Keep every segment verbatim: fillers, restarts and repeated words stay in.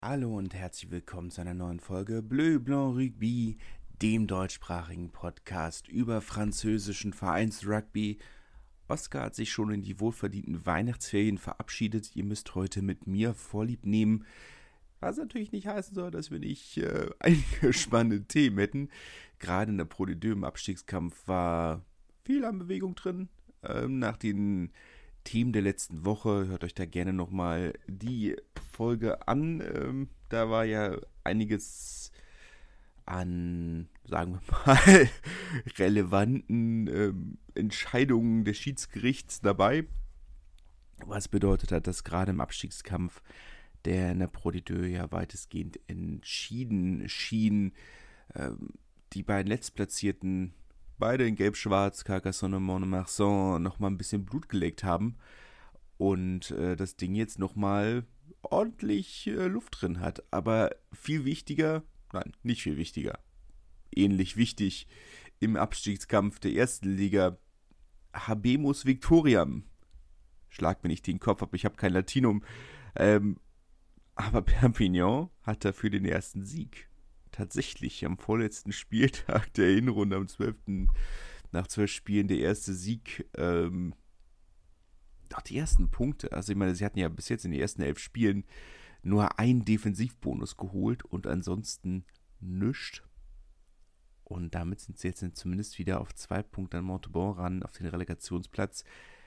Hallo und herzlich willkommen zu einer neuen Folge Bleu Blanc Rugby, dem deutschsprachigen Podcast über französischen Vereinsrugby. Oskar hat sich schon in die wohlverdienten Weihnachtsferien verabschiedet. Ihr müsst heute mit mir Vorlieb nehmen, was natürlich nicht heißen soll, dass wir nicht äh, einige spannende Themen hätten. Gerade in der Pro D deux im Abstiegskampf war viel an Bewegung drin. Ähm, nach den Themen der letzten Woche, hört euch da gerne nochmal die Folge an. Ähm, da war ja einiges an, sagen wir mal, relevanten ähm, Entscheidungen des Schiedsgerichts dabei. Was bedeutet hat, dass gerade im Abstiegskampf, der in der Pro D deux ja weitestgehend entschieden schien, ähm, die beiden Letztplatzierten, beide in Gelb-Schwarz, Carcassonne und Mont-de-Marsan, nochmal ein bisschen Blut geleckt haben und äh, das Ding jetzt nochmal ordentlich äh, Luft drin hat. Aber viel wichtiger, nein, nicht viel wichtiger, ähnlich wichtig im Abstiegskampf der ersten Liga, Habemus Victoriam. Schlag mir nicht den Kopf ab, ich habe kein Latinum. Ähm, aber Perpignan hat dafür den ersten Sieg. Tatsächlich am vorletzten Spieltag der Hinrunde, am zwölften nach zwölf Spielen der erste Sieg. Ähm, doch die ersten Punkte. Also ich meine, sie hatten ja bis jetzt in den ersten elf Spielen nur einen Defensivbonus geholt und ansonsten nichts. Und damit sind sie jetzt zumindest wieder auf zwei Punkte an Montauban ran, auf den Relegationsplatz.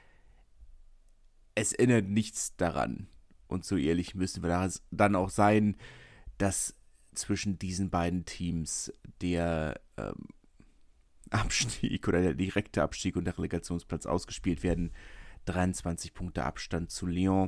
Es ändert nichts daran. Und so ehrlich müssen wir da dann auch sein, dass zwischen diesen beiden Teams der ähm, Abstieg oder der direkte Abstieg und der Relegationsplatz ausgespielt werden. dreiundzwanzig Punkte Abstand zu Lyon.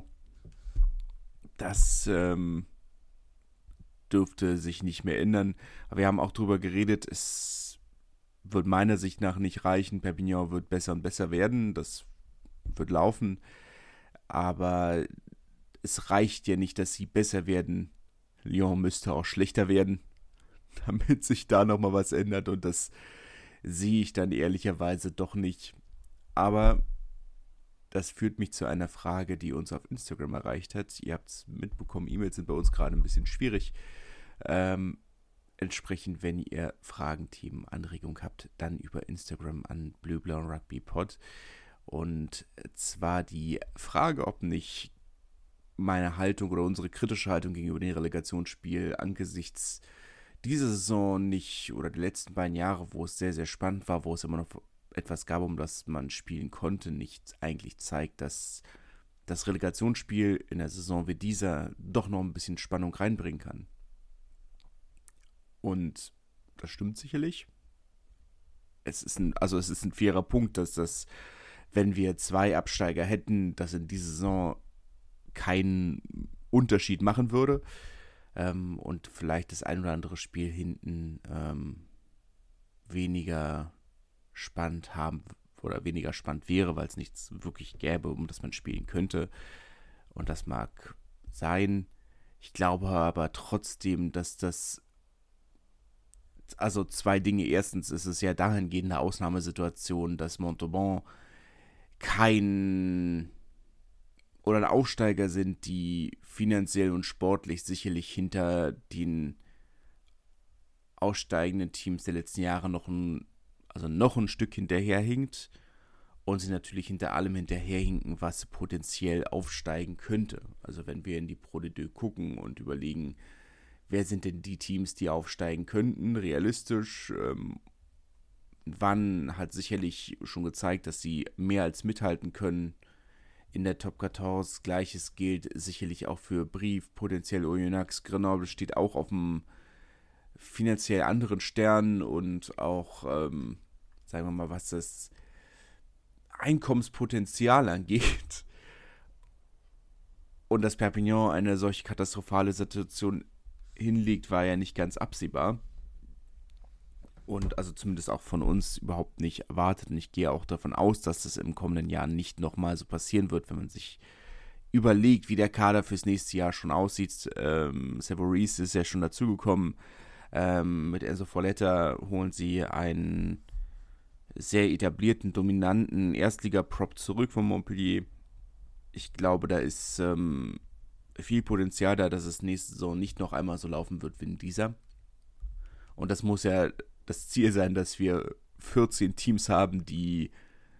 Das ähm, dürfte sich nicht mehr ändern. Aber wir haben auch drüber geredet, es wird meiner Sicht nach nicht reichen. Perpignan wird besser und besser werden. Das wird laufen. Aber es reicht ja nicht, dass sie besser werden. Lyon müsste auch schlechter werden, damit sich da nochmal was ändert. Und das sehe ich dann ehrlicherweise doch nicht. Aber das führt mich zu einer Frage, die uns auf Instagram erreicht hat. Ihr habt es mitbekommen, E-Mails sind bei uns gerade ein bisschen schwierig. Ähm, entsprechend, wenn ihr Fragen, Themen, Anregungen habt, dann über Instagram an Bleu Blanc Rugby Pod. Und zwar die Frage, ob nicht meine Haltung oder unsere kritische Haltung gegenüber dem Relegationsspiel angesichts dieser Saison nicht oder der letzten beiden Jahre, wo es sehr, sehr spannend war, wo es immer noch etwas gab, um das man spielen konnte, nicht eigentlich zeigt, dass das Relegationsspiel in der Saison wie dieser doch noch ein bisschen Spannung reinbringen kann. Und das stimmt sicherlich. Es ist ein, also es ist ein fairer Punkt, dass das, wenn wir zwei Absteiger hätten, das in dieser Saison keinen Unterschied machen würde ähm, und vielleicht das ein oder andere Spiel hinten ähm, weniger spannend haben oder weniger spannend wäre, weil es nichts wirklich gäbe, um das man spielen könnte. Und das mag sein. Ich glaube aber trotzdem, dass das also zwei Dinge. Erstens ist es ja dahingehend eine Ausnahmesituation, dass Montauban kein oder ein Aufsteiger sind, die finanziell und sportlich sicherlich hinter den aussteigenden Teams der letzten Jahre noch ein, also noch ein Stück hinterherhinkt und sie natürlich hinter allem hinterherhinken, was potenziell aufsteigen könnte. Also wenn wir in die Pro D deux gucken und überlegen, wer sind denn die Teams, die aufsteigen könnten, realistisch, ähm, Wann hat sicherlich schon gezeigt, dass sie mehr als mithalten können in der Top vierzehn. Gleiches gilt sicherlich auch für Brive, potenziell Oyonnax. Grenoble steht auch auf einem finanziell anderen Stern und auch, ähm, sagen wir mal, was das Einkommenspotenzial angeht. Und dass Perpignan eine solche katastrophale Situation hinlegt, war ja nicht ganz absehbar. Und also zumindest auch von uns überhaupt nicht erwartet. Und ich gehe auch davon aus, dass das im kommenden Jahr nicht nochmal so passieren wird, wenn man sich überlegt, wie der Kader fürs nächste Jahr schon aussieht. Ähm, Severis ist ja schon dazugekommen. Ähm, mit Enzo Folletta holen sie einen sehr etablierten, dominanten Erstliga-Prop zurück von Montpellier. Ich glaube, da ist ähm, viel Potenzial da, dass es nächste Saison nicht noch einmal so laufen wird wie in dieser. Und das muss ja das Ziel sein, dass wir vierzehn Teams haben, die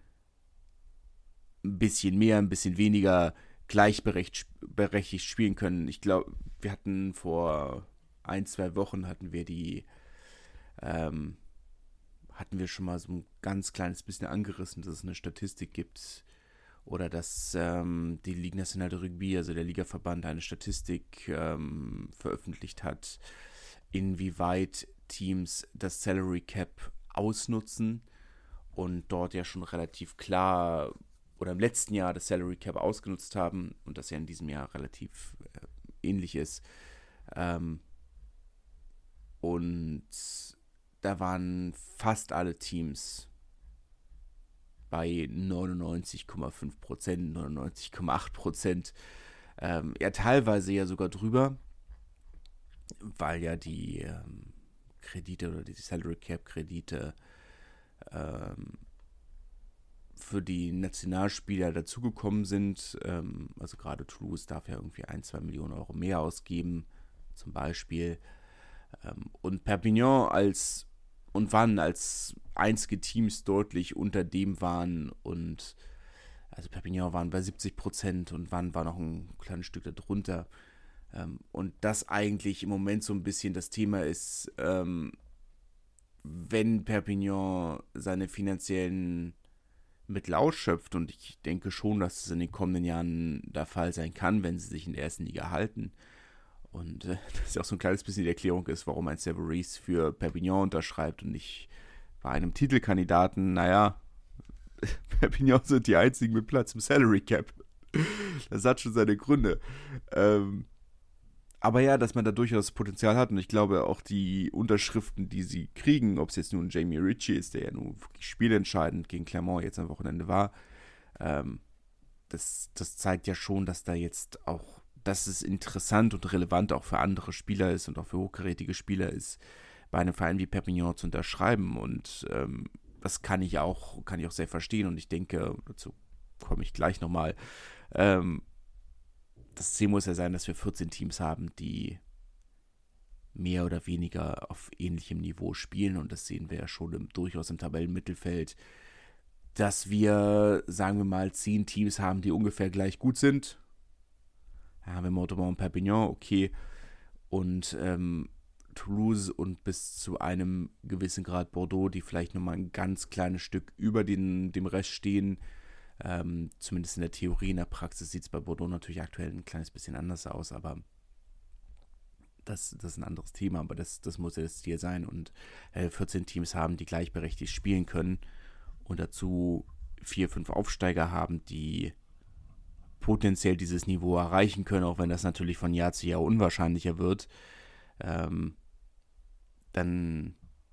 ein bisschen mehr, ein bisschen weniger gleichberechtigt spielen können. Ich glaube, wir hatten vor ein, zwei Wochen hatten wir die, ähm, hatten wir schon mal so ein ganz kleines bisschen angerissen, dass es eine Statistik gibt oder dass ähm, die Ligue Nationale de Rugby, also der Ligaverband, eine Statistik ähm, veröffentlicht hat, inwieweit Teams das Salary Cap ausnutzen und dort ja schon relativ klar oder im letzten Jahr das Salary Cap ausgenutzt haben und das ja in diesem Jahr relativ äh, ähnlich ist. Ähm, und da waren fast alle Teams bei neunundneunzig Komma fünf Prozent, neunundneunzig Komma acht Prozent. Ähm, ja, teilweise ja sogar drüber, weil ja die ähm, Kredite oder die Salary Cap Kredite ähm, für die Nationalspieler dazugekommen sind. Ähm, also gerade Toulouse darf ja irgendwie ein, zwei Millionen Euro mehr ausgeben, zum Beispiel. Ähm, und Perpignan als und wann als einzige Teams deutlich unter dem waren und also Perpignan waren bei siebzig Prozent und Wann war noch ein kleines Stück darunter. Ähm, und das eigentlich im Moment so ein bisschen das Thema ist, ähm, wenn Perpignan seine finanziellen Mittel ausschöpft, und ich denke schon, dass es in den kommenden Jahren der Fall sein kann, wenn sie sich in der ersten Liga halten. Und äh, das ist auch so ein kleines bisschen die Erklärung ist, warum ein Severis für Perpignan unterschreibt und nicht bei einem Titelkandidaten. Naja, Perpignan sind die einzigen mit Platz im Salary Cap. Das hat schon seine Gründe. Ähm, aber ja, dass man da durchaus Potenzial hat und ich glaube auch die Unterschriften, die sie kriegen, ob es jetzt nun Jamie Ritchie ist, der ja nun wirklich spielentscheidend gegen Clermont jetzt am Wochenende war, ähm, das, das zeigt ja schon, dass da jetzt auch dass es interessant und relevant auch für andere Spieler ist und auch für hochkarätige Spieler ist, bei einem Verein wie Perpignan zu unterschreiben. Und ähm, das kann ich auch, kann ich auch sehr verstehen. Und ich denke, dazu komme ich gleich nochmal, ähm, das Ziel muss ja sein, dass wir vierzehn Teams haben, die mehr oder weniger auf ähnlichem Niveau spielen. Und das sehen wir ja schon im, durchaus im Tabellenmittelfeld, dass wir, sagen wir mal, zehn Teams haben, die ungefähr gleich gut sind. Ja, haben wir Montauban und Perpignan, okay. Und ähm, Toulouse und bis zu einem gewissen Grad Bordeaux, die vielleicht nochmal ein ganz kleines Stück über den, dem Rest stehen. Ähm, zumindest in der Theorie, in der Praxis sieht es bei Bordeaux natürlich aktuell ein kleines bisschen anders aus, aber das, das ist ein anderes Thema, aber das, das muss ja das Ziel sein. Und äh, vierzehn Teams haben, die gleichberechtigt spielen können und dazu vier, fünf Aufsteiger haben, die potenziell dieses Niveau erreichen können, auch wenn das natürlich von Jahr zu Jahr unwahrscheinlicher wird, ähm, dann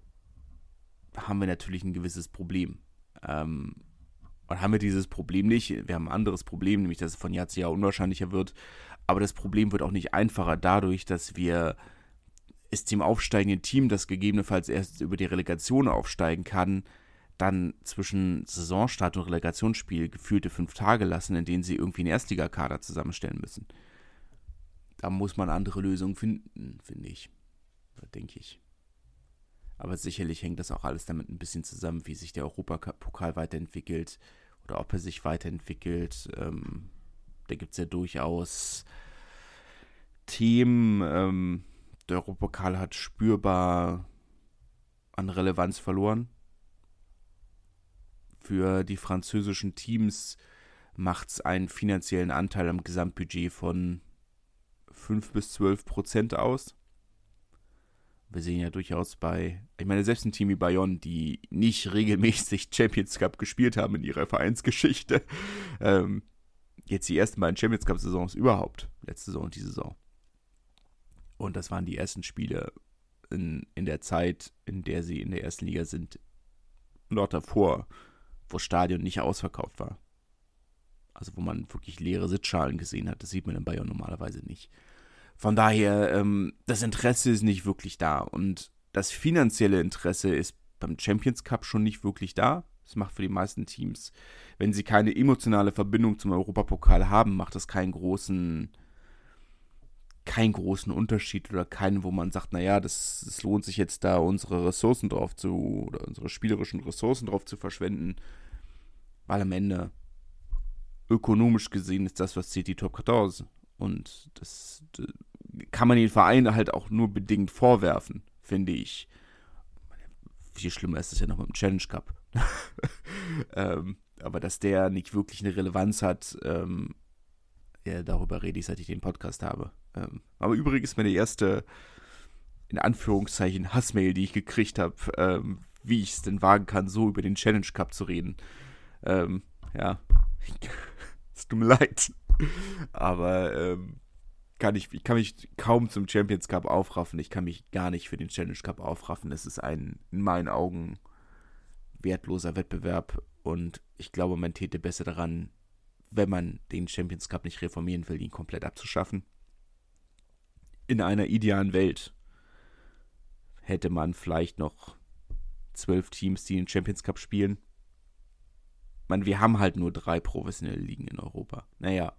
haben wir natürlich ein gewisses Problem. Ähm, und haben wir dieses Problem nicht, wir haben ein anderes Problem, nämlich dass es von Jahr zu Jahr unwahrscheinlicher wird, aber das Problem wird auch nicht einfacher dadurch, dass wir es dem aufsteigenden Team, das gegebenenfalls erst über die Relegation aufsteigen kann, dann zwischen Saisonstart und Relegationsspiel gefühlte fünf Tage lassen, in denen sie irgendwie einen Erstligakader zusammenstellen müssen. Da muss man andere Lösungen finden, finde ich. Oder denke ich. Aber sicherlich hängt das auch alles damit ein bisschen zusammen, wie sich der Europapokal weiterentwickelt oder ob er sich weiterentwickelt. Ähm, da gibt es ja durchaus Themen. Ähm, der Europapokal hat spürbar an Relevanz verloren. Für die französischen Teams macht es einen finanziellen Anteil am Gesamtbudget von fünf bis zwölf Prozent aus. Wir sehen ja durchaus bei, ich meine, selbst ein Team wie Bayonne, die nicht regelmäßig Champions Cup gespielt haben in ihrer Vereinsgeschichte, ähm, jetzt die ersten beiden Champions Cup-Saisons überhaupt, letzte Saison und die Saison. Und das waren die ersten Spiele in, in der Zeit, in der sie in der ersten Liga sind, dort davor, wo das Stadion nicht ausverkauft war. Also wo man wirklich leere Sitzschalen gesehen hat. Das sieht man in Bayern normalerweise nicht. Von daher, ähm, das Interesse ist nicht wirklich da. Und das finanzielle Interesse ist beim Champions Cup schon nicht wirklich da. Das macht für die meisten Teams, wenn sie keine emotionale Verbindung zum Europapokal haben, macht das keinen großen, keinen großen Unterschied oder keinen, wo man sagt, naja, das, das lohnt sich jetzt da unsere Ressourcen drauf zu, oder unsere spielerischen Ressourcen drauf zu verschwenden, weil am Ende ökonomisch gesehen ist das, was zählt, die Top vierzehn. Und das, das kann man den Vereinen halt auch nur bedingt vorwerfen, finde ich. Viel schlimmer ist es ja noch mit dem Challenge Cup. ähm, aber dass der nicht wirklich eine Relevanz hat, ähm, ja, darüber rede ich, seit ich den Podcast habe. Ähm, aber übrigens meine erste, in Anführungszeichen, Hassmail, die ich gekriegt habe, ähm, wie ich es denn wagen kann, so über den Challenge Cup zu reden. Ähm, ja, es tut mir leid. Aber ähm, kann ich, ich kann mich kaum zum Champions Cup aufraffen. Ich kann mich gar nicht für den Challenge Cup aufraffen. Es ist ein, in meinen Augen, wertloser Wettbewerb. Und ich glaube, man täte besser daran, wenn man den Champions Cup nicht reformieren will, ihn komplett abzuschaffen. In einer idealen Welt hätte man vielleicht noch zwölf Teams, die den Champions Cup spielen. Ich meine, wir haben halt nur drei professionelle Ligen in Europa. Naja,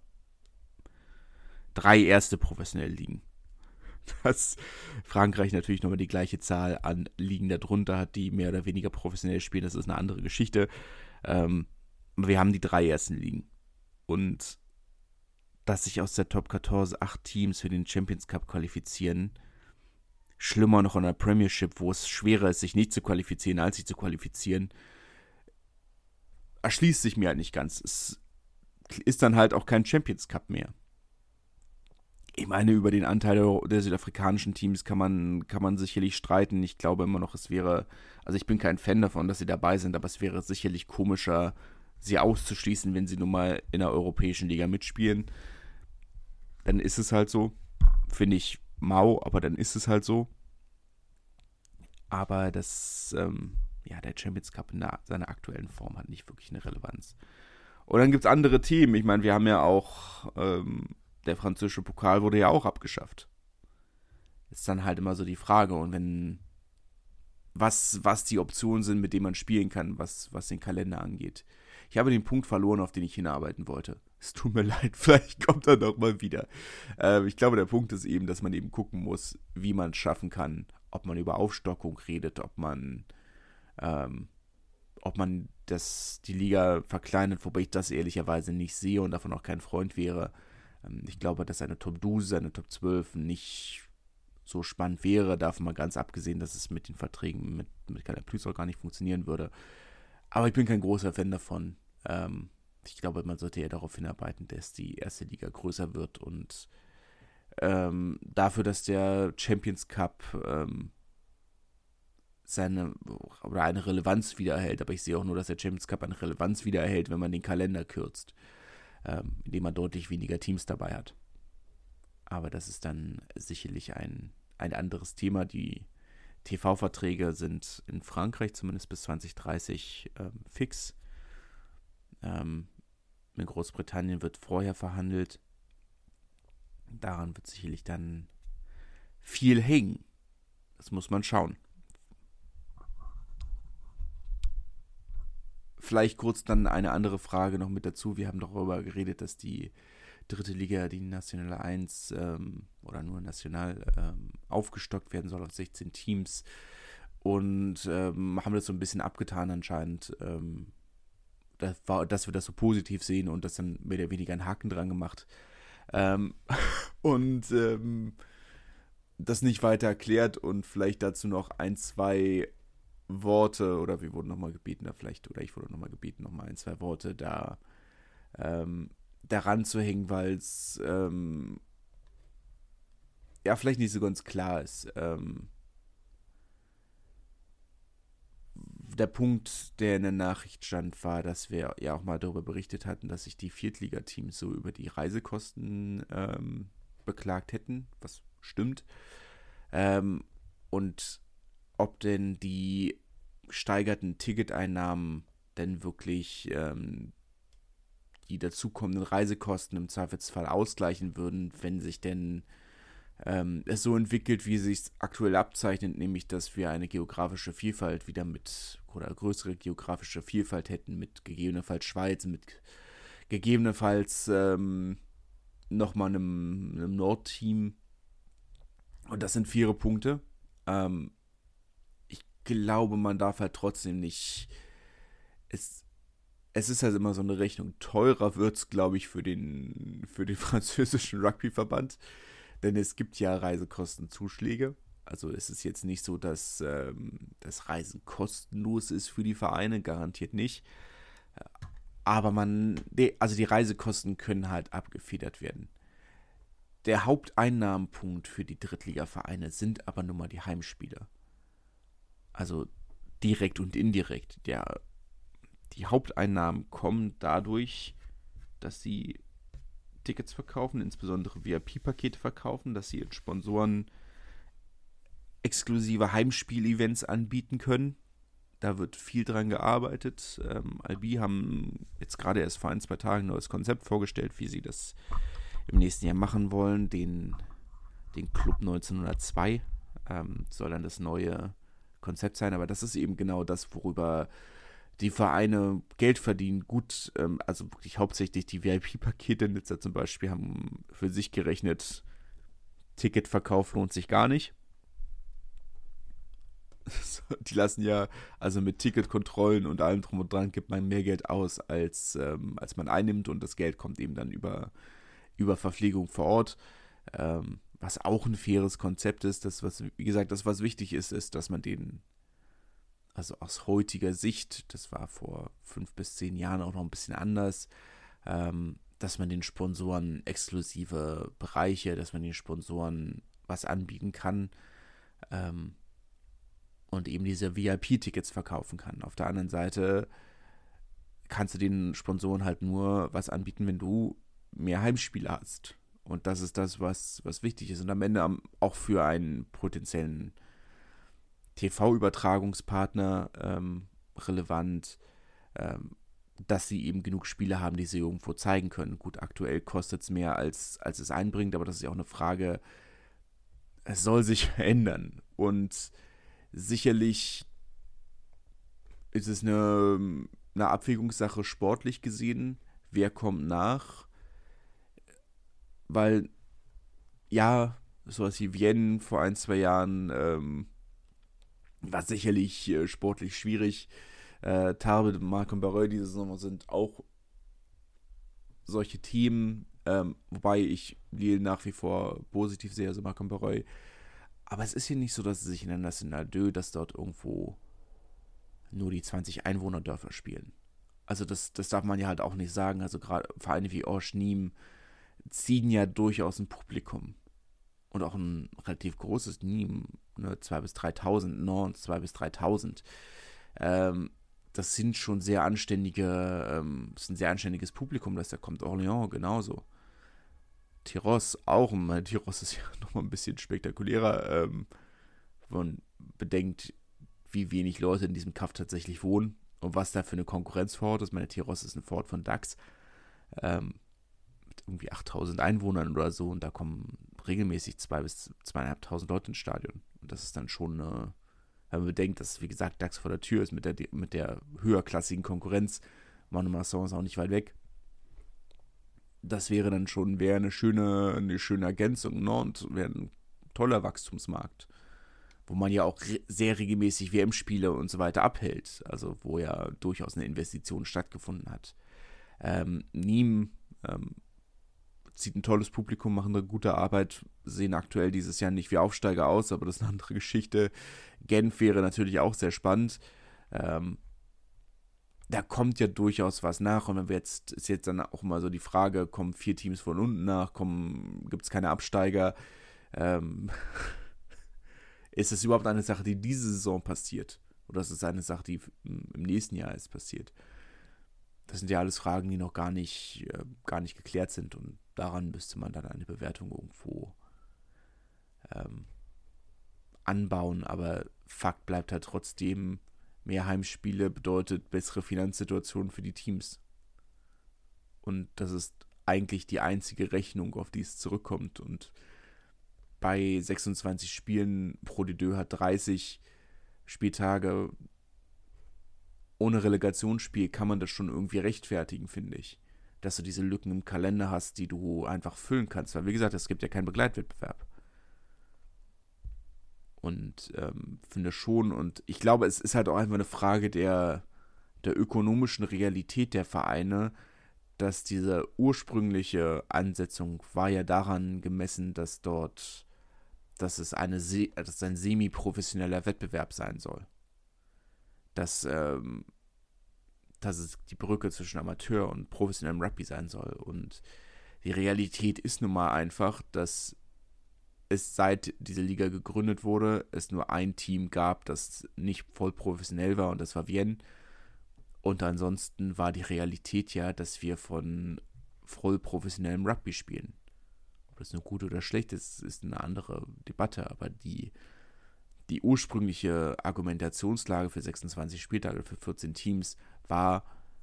drei erste professionelle Ligen. Dass Frankreich natürlich nochmal die gleiche Zahl an Ligen darunter hat, die mehr oder weniger professionell spielen, das ist eine andere Geschichte. Ähm, aber wir haben die drei ersten Ligen. Und dass sich aus der Top vierzehn acht Teams für den Champions Cup qualifizieren, schlimmer noch in der Premiership, wo es schwerer ist, sich nicht zu qualifizieren, als sich zu qualifizieren, erschließt sich mir halt nicht ganz. Es ist dann halt auch kein Champions Cup mehr. Ich meine, über den Anteil der südafrikanischen Teams kann man, kann man sicherlich streiten. Ich glaube immer noch, es wäre, also ich bin kein Fan davon, dass sie dabei sind, aber es wäre sicherlich komischer, sie auszuschließen, wenn sie nun mal in der europäischen Liga mitspielen. Dann ist es halt so. Finde ich mau, aber dann ist es halt so. Aber das, ähm, ja, der Champions Cup in der, seiner aktuellen Form hat nicht wirklich eine Relevanz. Und dann gibt es andere Themen. Ich meine, wir haben ja auch, ähm, der französische Pokal wurde ja auch abgeschafft. Ist dann halt immer so die Frage. Und wenn, was, was die Optionen sind, mit denen man spielen kann, was, was den Kalender angeht. Ich habe den Punkt verloren, auf den ich hinarbeiten wollte. Es tut mir leid, vielleicht kommt er noch mal wieder. Äh, ich glaube, der Punkt ist eben, dass man eben gucken muss, wie man es schaffen kann, ob man über Aufstockung redet, ob man, ähm, ob man das, die Liga verkleinert, wobei ich das ehrlicherweise nicht sehe und davon auch kein Freund wäre. Ähm, ich glaube, dass eine Top zwölf, eine Top zwölf nicht so spannend wäre, davon mal ganz abgesehen, dass es mit den Verträgen mit, mit Canal Plus auch gar nicht funktionieren würde. Aber ich bin kein großer Fan davon. Ähm, ich glaube, man sollte eher darauf hinarbeiten, dass die erste Liga größer wird und ähm, dafür, dass der Champions Cup ähm, seine oder eine Relevanz wiedererhält. Aber ich sehe auch nur, dass der Champions Cup eine Relevanz wiedererhält, wenn man den Kalender kürzt, ähm, indem man deutlich weniger Teams dabei hat. Aber das ist dann sicherlich ein, ein anderes Thema. Die T V-Verträge sind in Frankreich zumindest bis zwanzig dreißig ähm, fix. Ähm, in Großbritannien wird vorher verhandelt. Daran wird sicherlich dann viel hängen. Das muss man schauen. Vielleicht kurz dann eine andere Frage noch mit dazu. Wir haben darüber geredet, dass die dritte Liga, die National eins ähm, oder nur National ähm, aufgestockt werden soll auf sechzehn Teams und ähm, haben das so ein bisschen abgetan anscheinend, ähm, das war, dass wir das so positiv sehen und das dann mehr oder weniger einen Haken dran gemacht ähm, und ähm, das nicht weiter erklärt und vielleicht dazu noch ein, zwei Worte oder wir wurden nochmal gebeten, da vielleicht, oder ich wurde nochmal gebeten, nochmal ein, zwei Worte da ähm, daran zu hängen, weil es ähm, ja vielleicht nicht so ganz klar ist. Ähm, der Punkt, der in der Nachricht stand, war, dass wir ja auch mal darüber berichtet hatten, dass sich die Viertligateams so über die Reisekosten ähm, beklagt hätten, was stimmt. Ähm, und ob denn die gesteigerten Ticketeinnahmen denn wirklich ähm, die dazukommenden Reisekosten im Zweifelsfall ausgleichen würden, wenn sich denn ähm, es so entwickelt, wie es sich aktuell abzeichnet, nämlich dass wir eine geografische Vielfalt wieder mit, oder größere geografische Vielfalt hätten, mit gegebenenfalls Schweiz, mit gegebenenfalls ähm, nochmal einem, einem Nordteam, Und das sind faire Punkte. Ähm, ich glaube, man darf halt trotzdem nicht. Es, es ist halt immer so eine Rechnung. Teurer wird es, glaube ich, für den, für den französischen Rugbyverband. Denn es gibt ja Reisekostenzuschläge. Also es ist jetzt nicht so, dass ähm, das Reisen kostenlos ist für die Vereine, garantiert nicht. Aber man, also die Reisekosten können halt abgefedert werden. Der Haupteinnahmenpunkt für die Drittligavereine sind aber nun mal die Heimspiele. Also direkt und indirekt. Der, die Haupteinnahmen kommen dadurch, dass sie Tickets verkaufen, insbesondere V I P-Pakete verkaufen, dass sie ihren Sponsoren exklusive Heimspiel-Events anbieten können. Da wird viel dran gearbeitet. Ähm, Albi haben jetzt gerade erst vor ein, zwei Tagen ein neues Konzept vorgestellt, wie sie das im nächsten Jahr machen wollen. Den, den Club neunzehnhundertzwei ähm, soll dann das neue Konzept sein. Aber das ist eben genau das, worüber die Vereine Geld verdienen. Gut, ähm, also wirklich hauptsächlich die V I P-Pakete. Nizza zum Beispiel haben für sich gerechnet, Ticketverkauf lohnt sich gar nicht. Die lassen ja, also mit Ticketkontrollen und allem drum und dran, gibt man mehr Geld aus, als, ähm, als man einnimmt, und das Geld kommt eben dann über, über Verpflegung vor Ort, ähm, was auch ein faires Konzept ist. Das, was, wie gesagt, das, was wichtig ist, ist, dass man den, also aus heutiger Sicht, das war vor fünf bis zehn Jahren auch noch ein bisschen anders, ähm, dass man den Sponsoren exklusive Bereiche, dass man den Sponsoren was anbieten kann, ähm, und eben diese V I P-Tickets verkaufen kann. Auf der anderen Seite kannst du den Sponsoren halt nur was anbieten, wenn du mehr Heimspiele hast. Und das ist das, was, was wichtig ist. Und am Ende auch für einen potenziellen T V-Übertragungspartner ähm, relevant, ähm, dass sie eben genug Spiele haben, die sie irgendwo zeigen können. Gut, aktuell kostet es mehr, als, als es einbringt, aber das ist ja auch eine Frage, es soll sich verändern. Und sicherlich ist es eine, eine Abwägungssache sportlich gesehen, wer kommt nach, weil ja, sowas wie Vienne vor ein, zwei Jahren ähm, war sicherlich äh, sportlich schwierig. Äh, Tarbes, Marc und Barreuil diese Saison sind auch solche Themen, ähm, wobei ich Lille nach wie vor positiv sehe, also Marc und Barreuil. Aber es ist hier nicht so, dass sie sich in der National deux, dass dort irgendwo nur die zwanzig Einwohnerdörfer spielen. Also das, das darf man ja halt auch nicht sagen. Also gerade Vereine wie Orsch, Nîmes ziehen ja durchaus ein Publikum. Und auch ein relativ großes Nîmes, ne, zweitausend bis dreitausend, Nantes zweitausend bis dreitausend. Ähm, das sind schon sehr anständige, ähm, das ist ein sehr anständiges Publikum, das da kommt. Orléans genauso. Tyros auch, und Tyros ist ja nochmal ein bisschen spektakulärer, ähm, wenn man bedenkt, wie wenig Leute in diesem Kaff tatsächlich wohnen und was da für eine Konkurrenz vor Ort ist. Meine Tyros ist ein Vorort von Dax, ähm, mit irgendwie achttausend Einwohnern oder so, und da kommen regelmäßig zwei bis zweitausendfünfhundert Leute ins Stadion. Und das ist dann schon eine, wenn man bedenkt, dass, wie gesagt, Dax vor der Tür ist mit der, mit der höherklassigen Konkurrenz. Mont-de-Marsan ist auch nicht weit weg. Das wäre dann schon, wäre eine schöne, eine schöne Ergänzung. Nantes wäre ein toller Wachstumsmarkt, wo man ja auch re- sehr regelmäßig W M-Spiele und so weiter abhält. Also wo ja durchaus eine Investition stattgefunden hat. Ähm, Nîmes ähm, zieht ein tolles Publikum, machen eine gute Arbeit, sehen aktuell dieses Jahr nicht wie Aufsteiger aus, aber das ist eine andere Geschichte. Genf wäre natürlich auch sehr spannend. Ähm, da kommt ja durchaus was nach, und wenn wir jetzt, ist jetzt dann auch immer so die Frage, kommen vier Teams von unten nach, gibt es keine Absteiger, ähm, ist es überhaupt eine Sache, die diese Saison passiert, oder ist es eine Sache, die im nächsten Jahr erst passiert? Das sind ja alles Fragen, die noch gar nicht, äh, gar nicht geklärt sind, und daran müsste man dann eine Bewertung irgendwo ähm, anbauen, aber Fakt bleibt halt trotzdem, mehr Heimspiele bedeutet bessere Finanzsituationen für die Teams. Und das ist eigentlich die einzige Rechnung, auf die es zurückkommt. Und bei sechsundzwanzig Spielen, Pro D deux hat dreißig Spieltage. Ohne Relegationsspiel kann man das schon irgendwie rechtfertigen, finde ich. Dass du diese Lücken im Kalender hast, die du einfach füllen kannst. Weil, wie gesagt, es gibt ja keinen Begleitwettbewerb. Und ähm, finde schon, und ich glaube, es ist halt auch einfach eine Frage der, der ökonomischen Realität der Vereine, dass diese ursprüngliche Ansetzung war ja daran gemessen, dass dort, dass es eine, dass es ein semi-professioneller Wettbewerb sein soll. Dass, ähm, dass es die Brücke zwischen Amateur und professionellem Rugby sein soll. Und die Realität ist nun mal einfach, dass es seit diese Liga gegründet wurde, es nur ein Team gab, das nicht voll professionell war, und das war Vienne. Und ansonsten war die Realität ja, dass wir von voll professionellem Rugby spielen. Ob das nur gut oder schlecht ist, ist eine andere Debatte, aber die, die ursprüngliche Argumentationslage für sechsundzwanzig Spieltage, für vierzehn Teams, war,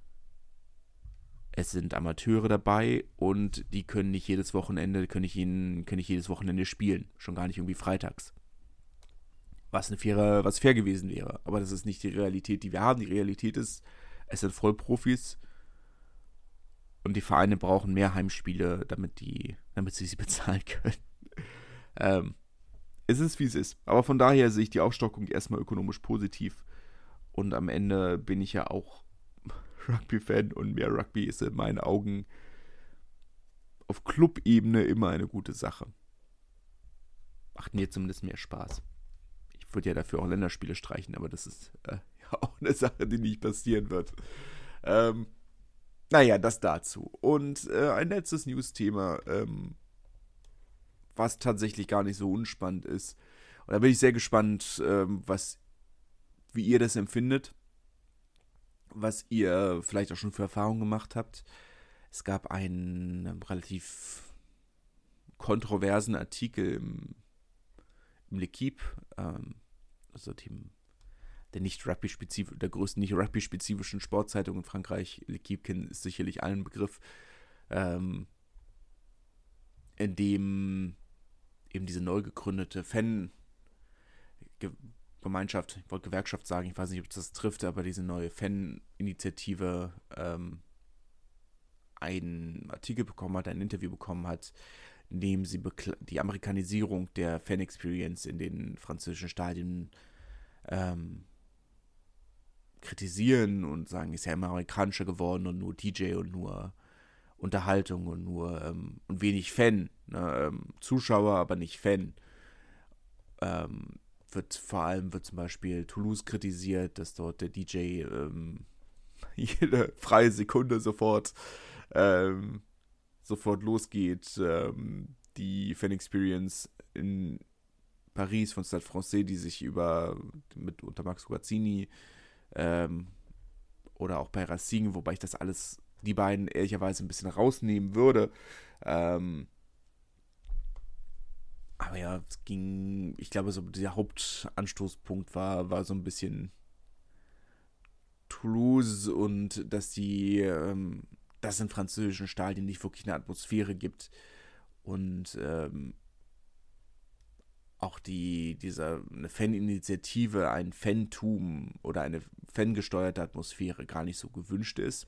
es sind Amateure dabei und die können nicht jedes Wochenende, können nicht, ihnen, können nicht jedes Wochenende spielen. Schon gar nicht irgendwie freitags. Was, eine faire, was fair gewesen wäre. Aber das ist nicht die Realität, die wir haben. Die Realität ist, es sind Vollprofis und die Vereine brauchen mehr Heimspiele, damit, die, damit sie sie bezahlen können. ähm, es ist, wie es ist. Aber von daher sehe ich die Aufstockung erstmal ökonomisch positiv. Und am Ende bin ich ja auch Rugby-Fan, und mehr Rugby ist in meinen Augen auf Club-Ebene immer eine gute Sache. Macht mir zumindest mehr Spaß. Ich würde ja dafür auch Länderspiele streichen, aber das ist äh, ja auch eine Sache, die nicht passieren wird. Ähm, naja, das dazu. Und äh, ein letztes News-Thema, ähm, was tatsächlich gar nicht so unspannend ist. Und da bin ich sehr gespannt, ähm, was, wie ihr das empfindet. Was ihr vielleicht auch schon für Erfahrungen gemacht habt. Es gab einen relativ kontroversen Artikel im, im L'Équipe, ähm, also dem, der nicht Rugby-spezif- der größten nicht Rugby-spezifischen Sportzeitung in Frankreich. L'Équipe ist sicherlich allen Begriff, ähm, in dem eben diese neu gegründete Fan- Gemeinschaft, ich wollte Gewerkschaft sagen, ich weiß nicht, ob das trifft, aber diese neue Fan-Initiative ähm, einen Artikel bekommen hat, ein Interview bekommen hat, in dem sie bekla- die Amerikanisierung der Fan-Experience in den französischen Stadien ähm, kritisieren und sagen, ist ja immer amerikanischer geworden und nur D J und nur Unterhaltung und nur ähm, und wenig Fan, ne? ähm, Zuschauer, aber nicht Fan. Ähm, wird vor allem wird zum Beispiel Toulouse kritisiert, dass dort der D J ähm, jede freie Sekunde sofort ähm, sofort losgeht. Ähm, die Fan Experience in Paris von Stade Français, die sich über mit unter Max Guazzini ähm, oder auch bei Racing, wobei ich das alles die beiden ehrlicherweise ein bisschen rausnehmen würde. Ähm, Aber ja, es ging, ich glaube, so der Hauptanstoßpunkt war, war so ein bisschen Toulouse und dass die, ähm, dass es in französischen Stadien nicht wirklich eine Atmosphäre gibt und ähm, auch die, dieser, eine Faninitiative, ein Fantum oder eine fangesteuerte Atmosphäre gar nicht so gewünscht ist.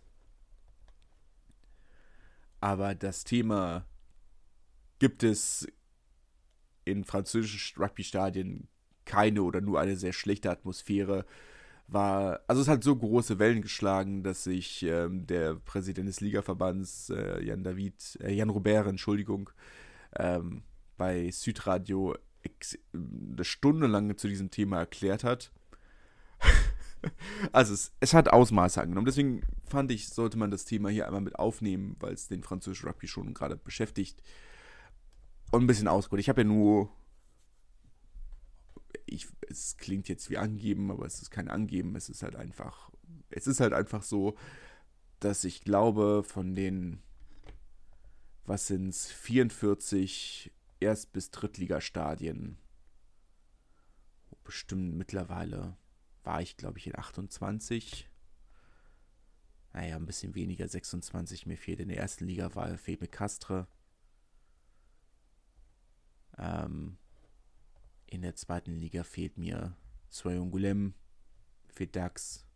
Aber das Thema, gibt es in französischen Rugby-Stadien keine oder nur eine sehr schlechte Atmosphäre, war, also es hat so große Wellen geschlagen, dass sich ähm, der Präsident des Ligaverbands, äh, Jan David, äh, Jan Robert, Entschuldigung, ähm, bei Südradio ex- eine Stunde lang zu diesem Thema erklärt hat. Also es, es hat Ausmaße angenommen. Deswegen fand ich, sollte man das Thema hier einmal mit aufnehmen, weil es den französischen Rugby schon gerade beschäftigt. Und ein bisschen ausgeholt. Ich habe ja nur, ich, es klingt jetzt wie angeben, aber es ist kein Angeben. Es ist halt einfach, es ist halt einfach so, dass ich glaube, von den, was sind's, vierundvierzig Erst- bis Drittligastadien, bestimmt mittlerweile war ich, glaube ich, in achtundzwanzig. Naja, ein bisschen weniger, sechsundzwanzig. Mir fehlt in der ersten Liga, war fehlt mir Castres. Ähm, in der zweiten Liga fehlt mir Soyons-Goulême, fehlt Dax.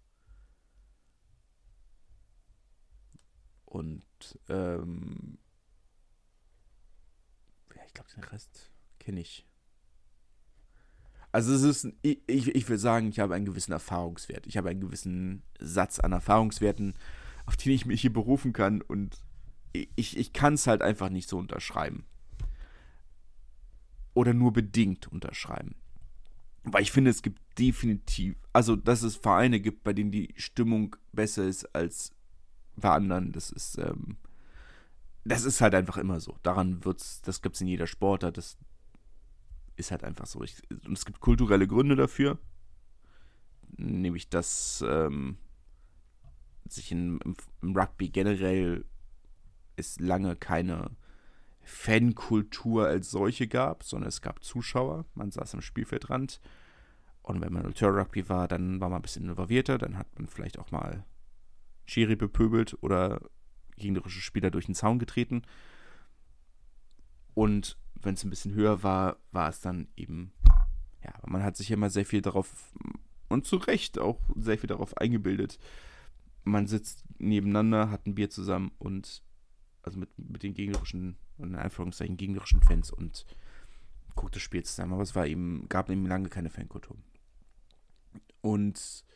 Und, ähm, ja, ich glaube, den Rest kenne ich. Also es ist, ich, ich, ich würde sagen, ich habe einen gewissen Erfahrungswert. Ich habe einen gewissen Satz an Erfahrungswerten, auf den ich mich hier berufen kann und ich, ich kann es halt einfach nicht so unterschreiben. Oder nur bedingt unterschreiben. Weil ich finde, es gibt definitiv, also dass es Vereine gibt, bei denen die Stimmung besser ist als bei anderen, das ist, ähm, das ist halt einfach immer so. Daran wird's, das gibt es in jeder Sportart, das ist halt einfach so. Ich, und es gibt kulturelle Gründe dafür, nämlich dass ähm, sich in, im, im Rugby generell es lange keine Fankultur als solche gab, sondern es gab Zuschauer, man saß am Spielfeldrand und wenn man Amateur-Rugby war, dann war man ein bisschen involvierter, dann hat man vielleicht auch mal Schiri bepöbelt oder gegnerische Spieler durch den Zaun getreten und wenn es ein bisschen höher war, war es dann eben, ja, man hat sich immer sehr viel darauf und zu Recht auch sehr viel darauf eingebildet, man sitzt nebeneinander, hat ein Bier zusammen und also mit, mit den gegnerischen, in Anführungszeichen gegnerischen Fans und guckt das Spiel zusammen. Aber es war eben, gab eben lange keine Fankultur. Und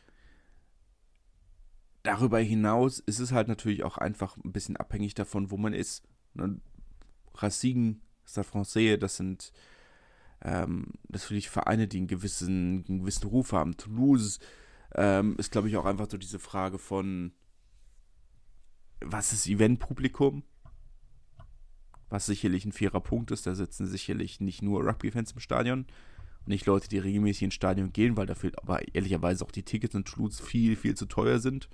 darüber hinaus ist es halt natürlich auch einfach ein bisschen abhängig davon, wo man ist. Ne? Racing, Stade Français, das sind ähm, das sind Vereine, die einen gewissen, einen gewissen Ruf haben. Toulouse ähm, ist, glaube ich, auch einfach so diese Frage von, was ist Eventpublikum? Was sicherlich ein fairer Punkt ist, da sitzen sicherlich nicht nur Rugby-Fans im Stadion und nicht Leute, die regelmäßig ins Stadion gehen, weil dafür aber ehrlicherweise auch die Tickets in Toulouse viel, viel zu teuer sind.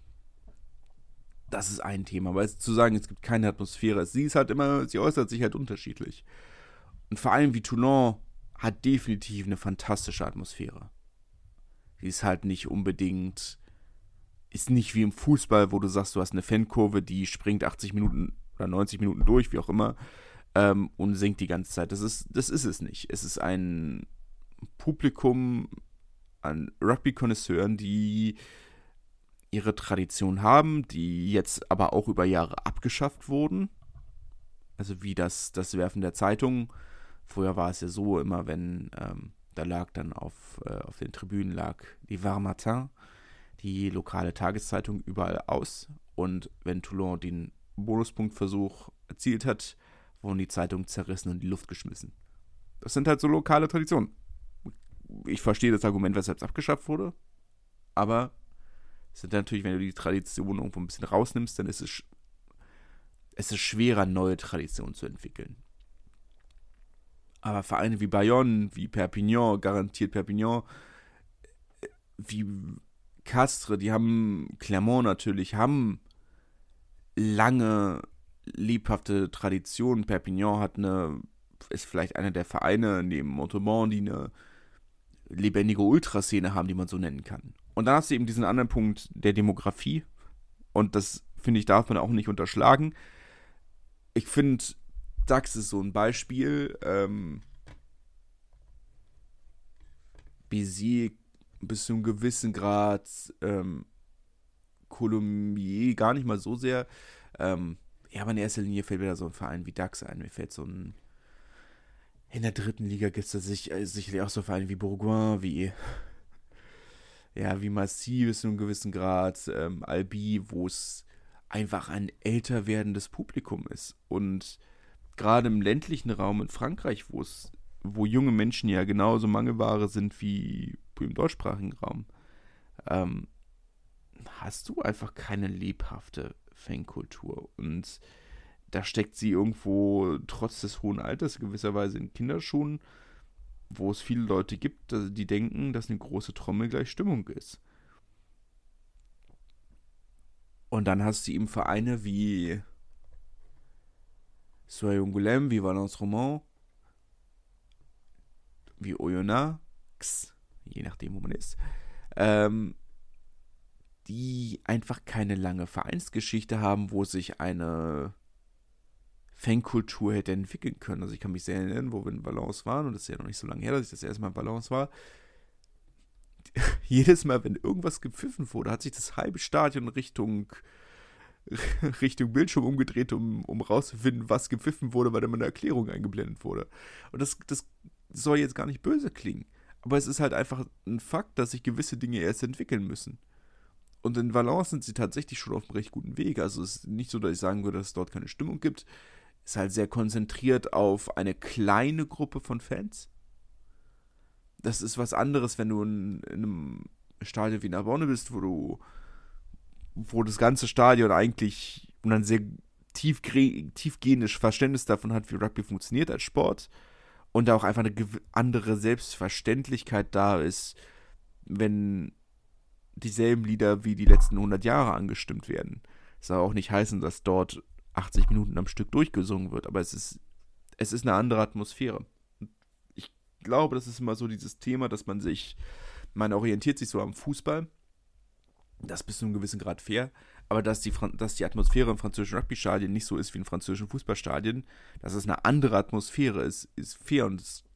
Das ist ein Thema, aber zu sagen, es gibt keine Atmosphäre, sie ist halt immer, sie äußert sich halt unterschiedlich. Und vor allem wie Toulon hat definitiv eine fantastische Atmosphäre. Sie ist halt nicht unbedingt, ist nicht wie im Fußball, wo du sagst, du hast eine Fankurve, die springt achtzig Minuten oder neunzig Minuten durch, wie auch immer, ähm, und singt die ganze Zeit. Das ist, das ist es nicht. Es ist ein Publikum an Rugby-Konnoisseuren, die ihre Tradition haben, die jetzt aber auch über Jahre abgeschafft wurden. Also wie das, das Werfen der Zeitung. Früher war es ja so, immer wenn, ähm, da lag dann auf, äh, auf den Tribünen lag die Var Matin, die lokale Tageszeitung, überall aus. Und wenn Toulon den Bonuspunktversuch erzielt hat, wurden die Zeitungen zerrissen und in die Luft geschmissen. Das sind halt so lokale Traditionen. Ich verstehe das Argument, weshalb es abgeschafft wurde, aber es sind natürlich, wenn du die Tradition irgendwo ein bisschen rausnimmst, dann ist es, es ist schwerer, neue Traditionen zu entwickeln. Aber Vereine wie Bayonne, wie Perpignan, garantiert Perpignan, wie Castres, die haben, Clermont natürlich, haben lange lebhafte Tradition. Perpignan hat eine, ist vielleicht einer der Vereine neben Montauban, die eine lebendige Ultraszene haben, die man so nennen kann. Und dann hast du eben diesen anderen Punkt der Demografie. Und das, finde ich, darf man auch nicht unterschlagen. Ich finde, Dax ist so ein Beispiel. Ähm, Béziers bis zu einem gewissen Grad, ähm, Colombier gar nicht mal so sehr. Ähm, ja, aber in erster Linie fällt mir da so ein Verein wie Dax ein. Mir fällt so ein. In der dritten Liga gibt es da sich, äh, sicherlich auch so Vereine wie Bourgoin, wie. Ja, wie Massy bis zu einem gewissen Grad, ähm, Albi, wo es einfach ein älter werdendes Publikum ist. Und gerade im ländlichen Raum in Frankreich, wo es, wo junge Menschen ja genauso Mangelware sind wie im deutschsprachigen Raum, ähm, hast du einfach keine lebhafte Fankultur. Und da steckt sie irgendwo trotz des hohen Alters gewisserweise in Kinderschuhen, wo es viele Leute gibt, die denken, dass eine große Trommel gleich Stimmung ist. Und dann hast du eben Vereine wie Soyons-Angoulême, wie Valence-Romand, wie Oyonnax, je nachdem, wo man ist, ähm, die einfach keine lange Vereinsgeschichte haben, wo sich eine Fankultur hätte entwickeln können. Also ich kann mich sehr erinnern, wo wir in Valence waren, und das ist ja noch nicht so lange her, dass ich das erste Mal in Valence war. Jedes Mal, wenn irgendwas gepfiffen wurde, hat sich das halbe Stadion Richtung Richtung Bildschirm umgedreht, um, um rauszufinden, was gepfiffen wurde, weil da mal eine Erklärung eingeblendet wurde. Und das, das soll jetzt gar nicht böse klingen. Aber es ist halt einfach ein Fakt, dass sich gewisse Dinge erst entwickeln müssen. Und in Valence sind sie tatsächlich schon auf einem recht guten Weg. Also es ist nicht so, dass ich sagen würde, dass es dort keine Stimmung gibt. Es ist halt sehr konzentriert auf eine kleine Gruppe von Fans. Das ist was anderes, wenn du in, in einem Stadion wie Narbonne bist, wo du, wo das ganze Stadion eigentlich ein sehr tiefgre- tiefgehendes Verständnis davon hat, wie Rugby funktioniert als Sport. Und da auch einfach eine gew- andere Selbstverständlichkeit da ist, wenn dieselben Lieder wie die letzten hundert Jahre angestimmt werden. Das soll auch nicht heißen, dass dort achtzig Minuten am Stück durchgesungen wird, aber es ist, es ist eine andere Atmosphäre. Ich glaube, das ist immer so dieses Thema, dass man sich, man orientiert sich so am Fußball, das ist bis zu einem gewissen Grad fair, aber dass die, dass die Atmosphäre im französischen Rugby-Stadien nicht so ist wie in französischen Fußballstadien, dass es eine andere Atmosphäre ist, ist fair und es,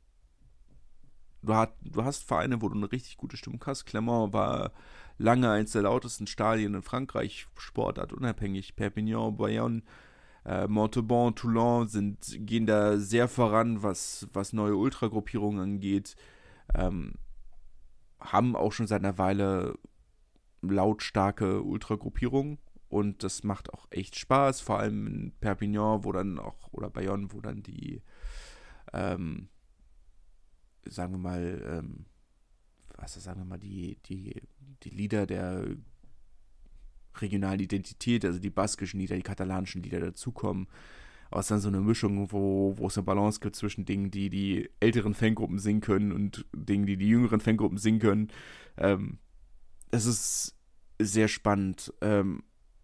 du, hat, du hast Vereine, wo du eine richtig gute Stimmung hast. Clermont war lange eins der lautesten Stadien in Frankreich, Sportart unabhängig. Perpignan, Bayonne, äh, Montauban, Toulon sind, gehen da sehr voran, was, was neue Ultragruppierungen angeht. Ähm, haben auch schon seit einer Weile lautstarke Ultragruppierungen und das macht auch echt Spaß, vor allem in Perpignan, wo dann auch, oder Bayonne, wo dann die, ähm, sagen wir mal, ähm, was sagen wir mal, die, die, die Lieder der regionalen Identität, also die baskischen Lieder, die katalanischen Lieder dazukommen. Aber es ist dann so eine Mischung, wo, wo es eine Balance gibt zwischen Dingen, die die älteren Fangruppen singen können und Dingen, die die jüngeren Fangruppen singen können. Ähm, es ist sehr spannend. Ähm,